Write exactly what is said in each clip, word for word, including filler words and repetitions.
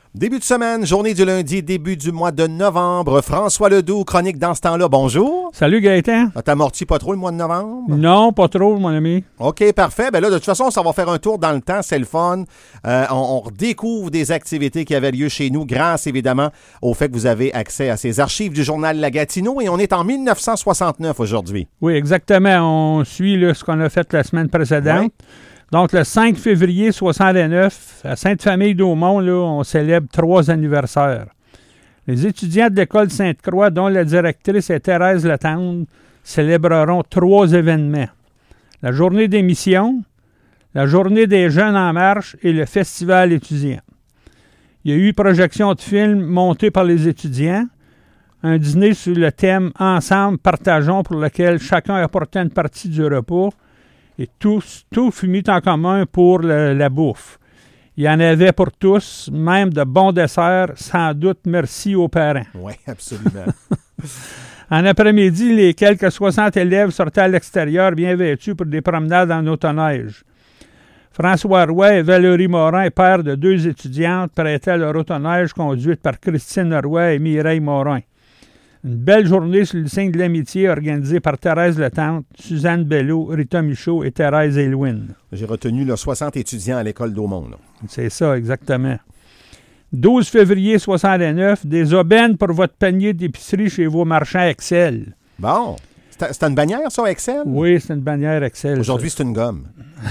Début de semaine, journée du lundi, début du mois de novembre. François Ledoux, chronique dans ce temps-là. Bonjour. Salut Gaëtan. T'amortis pas trop le mois de novembre? Non, pas trop, mon ami. OK, parfait. Ben là, de toute façon, ça va faire un tour dans le temps. C'est le fun. Euh, on, on redécouvre des activités qui avaient lieu chez nous grâce, évidemment, au fait que vous avez accès à ces archives du journal La Gatineau. Et on est en mille neuf cent soixante-neuf aujourd'hui. Oui, exactement. On suit là, ce qu'on a fait la semaine précédente. Oui. Donc, le cinq février soixante-neuf, à Sainte-Famille-d'Aumont, là, on célèbre trois anniversaires. Les étudiants de l'école Sainte-Croix, dont la directrice est Thérèse Letendre, célébreront trois événements. La journée des missions, la journée des jeunes en marche et le festival étudiant. Il y a eu projection de films montés par les étudiants, un dîner sur le thème « Ensemble, partageons » pour lequel chacun apportait une partie du repas, et tout, tout fut mis en commun pour le, la bouffe. Il y en avait pour tous, même de bons desserts, sans doute merci aux parents. Oui, absolument. En après-midi, les quelques soixante élèves sortaient à l'extérieur bien vêtus pour des promenades en autoneige. François Roy et Valérie Morin, père de deux étudiantes, prêtaient leur autoneige conduite par Christine Roy et Mireille Morin. Une belle journée sur le signe de l'amitié organisée par Thérèse Letendre, Suzanne Bello, Rita Michaud et Thérèse Élwin. J'ai retenu là, soixante étudiants à l'école d'Aumont. Là. C'est ça, exactement. douze février soixante-neuf, des aubaines pour votre panier d'épicerie chez vos marchands Excel. Bon. C'est, c'est une bannière, ça, Excel? Oui, c'est une bannière Excel. Aujourd'hui, ça. C'est une gomme.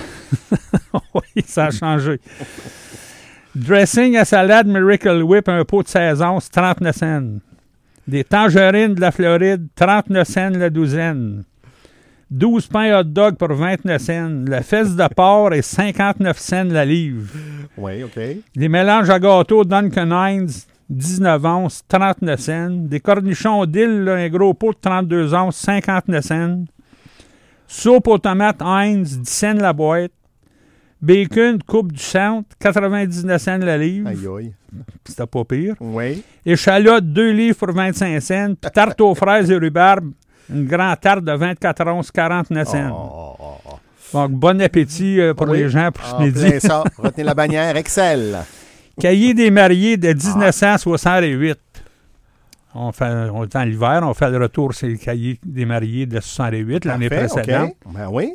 Oui, ça a changé. Dressing à salade Miracle Whip, un pot de seize onces, trente-neuf cents. Des tangerines de la Floride, trente-neuf cents la douzaine. douze pains hot dog pour vingt-neuf cents. La fesse de porc est cinquante-neuf cents la livre. Oui, OK. Des mélanges à gâteau Duncan Hines, dix-neuf onces, trente-neuf cents. Des cornichons d'île, là, un gros pot de trente-deux onces, cinquante-neuf cents. Soupe aux tomates Heinz, dix cents la boîte. Bacon, coupe du centre, quatre-vingt-dix-neuf cents la livre. Aïe, aïe. C'était pas pire. Oui. Échalote, deux livres pour vingt-cinq cents. Puis tarte aux fraises et rhubarbe, une grande tarte de vingt-quatre onces, quarante-neuf cents. Oh, oh, oh. Donc, bon appétit euh, pour oui. les gens pour ce en midi. Plein ça. Retenez la bannière Excel. Cahier des mariés de dix-neuf cent soixante-huit. On, fait, on est en l'hiver, on fait le retour sur le cahier des mariés de soixante-huit, l'année précédente. Okay. Ben oui.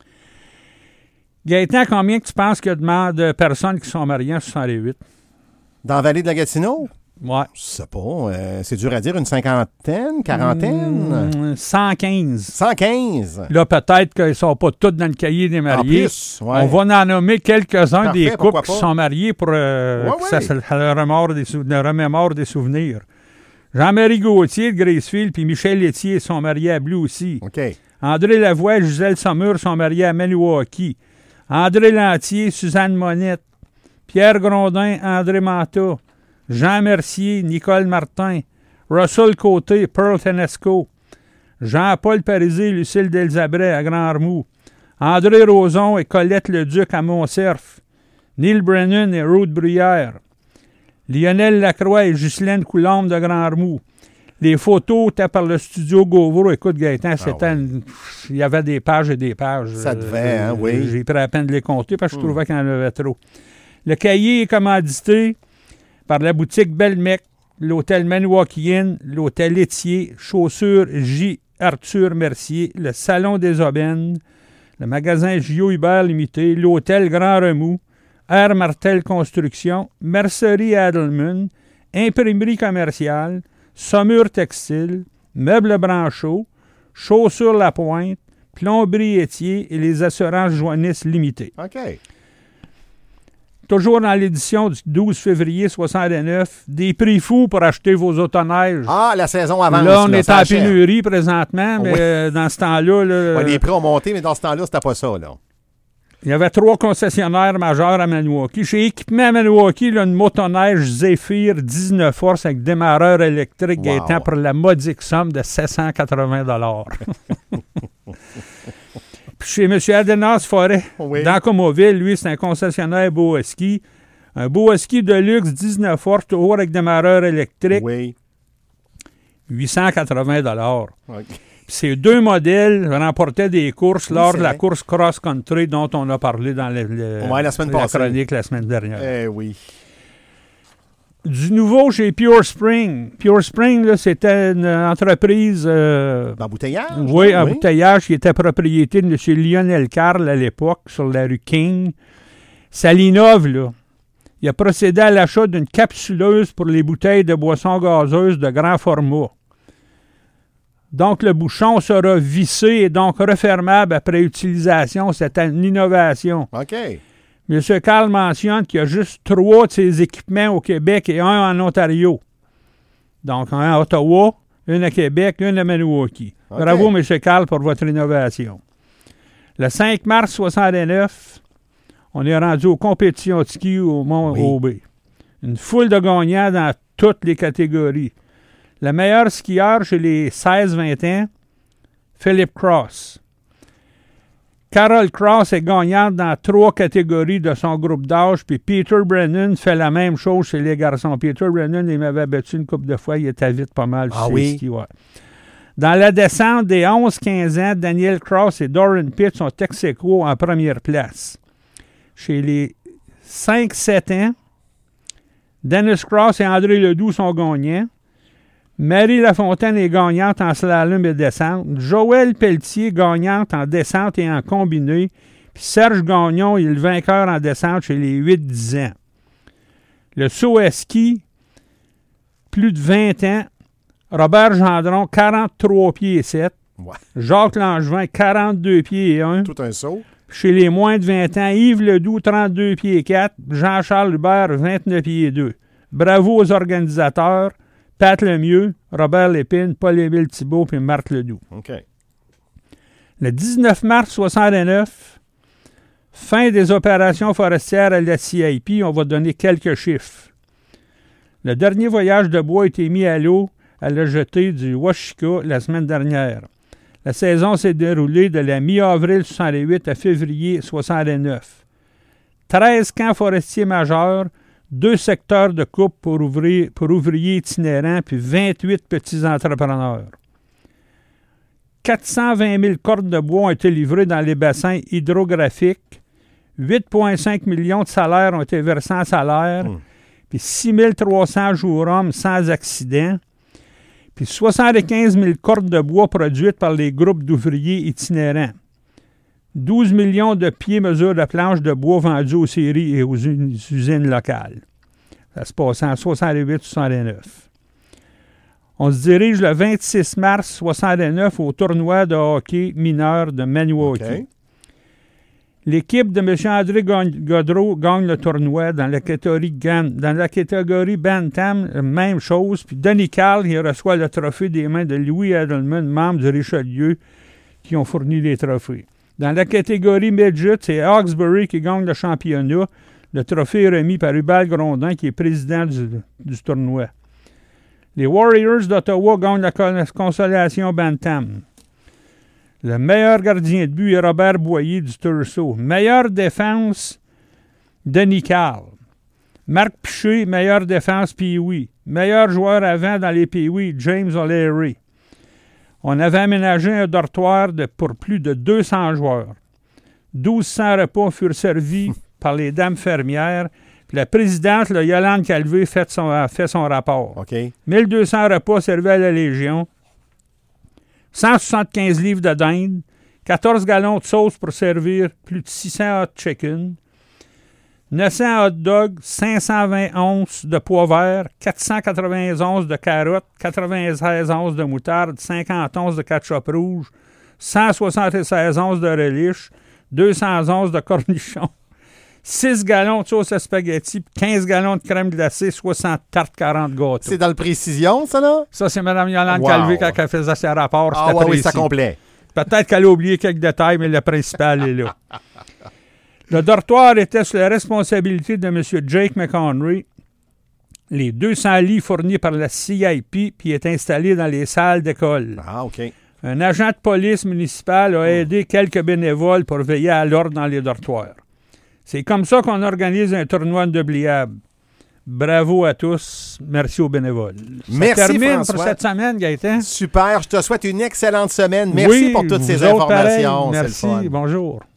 Gaëtan, combien que tu penses qu'il y a de personnes qui sont mariées en soixante-huit? Dans la vallée de la Gatineau? Ouais. Je sais pas. Euh, c'est dur à dire. Une cinquantaine, quarantaine? Mmh, cent quinze. cent quinze? Là, peut-être qu'ils ne sont pas tous dans le cahier des mariés. En plus, ouais. On va en nommer quelques-uns Parfait, des couples qui sont mariés pour euh, ouais, que ouais. ça, ça leur remémore des, sou- leur remémore des souvenirs. Jean-Marie Gauthier de Gracefield puis Michel Létier sont mariés à Blue aussi. OK. André Lavoie et Gisèle Saumur sont mariés à Maniwaki. André Lantier, Suzanne Monette. Pierre Grondin, André Manta. Jean Mercier, Nicole Martin. Russell Côté, Pearl Tenesco. Jean-Paul Parisé, Lucille Delzabret à Grand-Armoux. André Roson et Colette Leduc à Montcerf. Neil Brennan et Ruth Bruyère. Lionel Lacroix et Ghislaine Coulombe de Grand-Armoux. Les photos étaient par le studio Gauvreau. Écoute, Gaëtan, c'était ah ouais. une... il y avait des pages et des pages. Ça devait, hein, oui. J'ai pris la peine de les compter parce que je mm. trouvais qu'il y en avait trop. Le cahier est commandité par la boutique Belmec, l'hôtel Maniwaki Inn, l'hôtel Laitier, Chaussures J. Arthur Mercier, le Salon des Aubaines, le magasin J O Hubert Limité, l'hôtel Grand Remous, Air Martel Construction, Mercerie Adelman, Imprimerie commerciale, Saumur Textile, Meubles Branchot, Chaussures La Pointe, Plomberie Étier et les assurances Joannis Limitées. OK. Toujours dans l'édition du douze février soixante-neuf, des prix fous pour acheter vos autoneiges. Ah, la saison avance. Là, on là, est en pénurie présentement, mais oui. euh, dans ce temps-là... Là, ouais, les prix ont monté, mais dans ce temps-là, c'était pas ça, là. Il y avait trois concessionnaires majeurs à Maniwaki. Chez Équipement à Maniwaki, là, une motoneige Zephyr dix-neuf forces avec démarreur électrique wow. étant pour la modique somme de sept cent quatre-vingts dollars. Puis chez M. Adenas Forêt, oui. dans Comoville, lui, c'est un concessionnaire beau à ski. Un beau à ski de luxe dix-neuf forces, toujours avec démarreur électrique. Oui. huit cent quatre-vingts dollars. Okay. Ces deux modèles remportaient des courses oui, lors de la vrai. course cross-country dont on a parlé dans le, le, ouais, la, semaine la passée. chronique la semaine dernière. Eh oui. Du nouveau chez Pure Spring. Pure Spring, là, c'était une entreprise... Euh, d'embouteillage? Oui, embouteillage qui était propriété de M. Lionel Carl à l'époque, sur la rue King. Ça l'innove, là. Il a procédé à l'achat d'une capsuleuse pour les bouteilles de boissons gazeuses de grand format. Donc, le bouchon sera vissé et donc refermable après utilisation. C'est une innovation. OK. M. Carl mentionne qu'il y a juste trois de ces équipements au Québec et un en Ontario. Donc, un à Ottawa, un à Québec, un à Maniwaki. Okay. Bravo, M. Carl, pour votre innovation. Le cinq mars soixante-neuf, on est rendu aux compétitions de ski au Mont-Aubé. Oui. Une foule de gagnants dans toutes les catégories. Le meilleur skieur chez les seize vingt ans, Philip Cross. Carol Cross est gagnante dans trois catégories de son groupe d'âge, puis Peter Brennan fait la même chose chez les garçons. Peter Brennan, il m'avait battu une couple de fois, il était vite pas mal. Ah oui? Ski, ouais. Dans la descente des onze quinze ans, Daniel Cross et Doran Pitt sont ex-aequo en première place. Chez les cinq sept ans, Dennis Cross et André Ledoux sont gagnants. Marie Lafontaine est gagnante en slalom et descente. Joël Pelletier, gagnante en descente et en combiné. Puis Serge Gagnon est le vainqueur en descente chez les huit dix ans. Le saut à ski, plus de vingt ans. Robert Gendron, quarante-trois pieds et sept. Ouais. Jacques Langevin, quarante-deux pieds et un. Tout un saut. Chez les moins de vingt ans, Yves Ledoux, trente-deux pieds et quatre. Jean-Charles Hubert, vingt-neuf pieds et deux. Bravo aux organisateurs. Pat Lemieux, Robert Lépine, Paul-Émile Thibault et Marc Ledoux. OK. Le dix-neuf mars soixante-neuf, fin des opérations forestières à la C I P, on va donner quelques chiffres. Le dernier voyage de bois a été mis à l'eau à la jetée du Washika la semaine dernière. La saison s'est déroulée de la mi-avril soixante-huit à février soixante-neuf. treize camps forestiers majeurs, deux secteurs de coupe pour, ouvrir, pour ouvriers itinérants, puis vingt-huit petits entrepreneurs. quatre cent vingt mille cordes de bois ont été livrées dans les bassins hydrographiques. huit virgule cinq millions de salaires ont été versés en salaire. Mmh. Puis six mille trois cents jours hommes sans accident. Puis soixante-quinze mille cordes de bois produites par les groupes d'ouvriers itinérants. douze millions de pieds mesure de planches de bois vendues aux séries et aux usines locales. Ça se passe en soixante-huit soixante-neuf. On se dirige le vingt-six mars soixante-neuf au tournoi de hockey mineur de Maniwaki. Okay. L'équipe de M. André Godreau gagne le tournoi dans la catégorie, dans la catégorie Bantam, même chose. Puis Denis Carl, il reçoit le trophée des mains de Louis Edelman, membre du Richelieu, qui ont fourni les trophées. Dans la catégorie Midget, c'est Hawkesbury qui gagne le championnat. Le trophée est remis par Hubert Grondin, qui est président du, du tournoi. Les Warriors d'Ottawa gagnent la consolation Bantam. Le meilleur gardien de but est Robert Boyer du Tursault. Meilleure défense, Denis Carl. Marc Piché, meilleure défense, Pee-Wee. Meilleur joueur avant dans les Pee-Wee, James O'Leary. On avait aménagé un dortoir de, pour plus de deux cents joueurs. douze cents repas furent servis par les dames fermières. Puis la présidente, là, Yolande Calvé, fait son, a fait son rapport. Okay. mille deux cents repas servis à la Légion. cent soixante-quinze livres de dinde. quatorze gallons de sauce pour servir plus de six cents hot chicken. neuf cents hot dogs, cinq cent vingt onces de pois verts, quatre cent quatre-vingts onces de carottes, quatre-vingt-seize onces de moutarde, cinquante onces de ketchup rouge, cent soixante-seize onces de relish, deux cents onces de cornichons, six gallons de sauce à spaghetti, quinze gallons de crème glacée, soixante tartes, quarante gâteaux. C'est dans le précision, ça, là? Ça, c'est Mme Yolande wow. Calvé quand elle faisait ses rapports. Ah ouais, oui, ça complet. Peut-être qu'elle a oublié quelques détails, mais le principal est là. Le dortoir était sous la responsabilité de M. Jake McHenry. Les deux cents lits fournis par la C I P puis est installé dans les salles d'école. Ah, OK. Un agent de police municipale a aidé quelques bénévoles pour veiller à l'ordre dans les dortoirs. C'est comme ça qu'on organise un tournoi inoubliable. Bravo à tous. Merci aux bénévoles. Ça Merci, termine François. pour cette semaine, Gaëtan. Super. Je te souhaite une excellente semaine. Merci oui, pour toutes ces vous autres, informations. pareil. C'est le fun. Merci. Bonjour.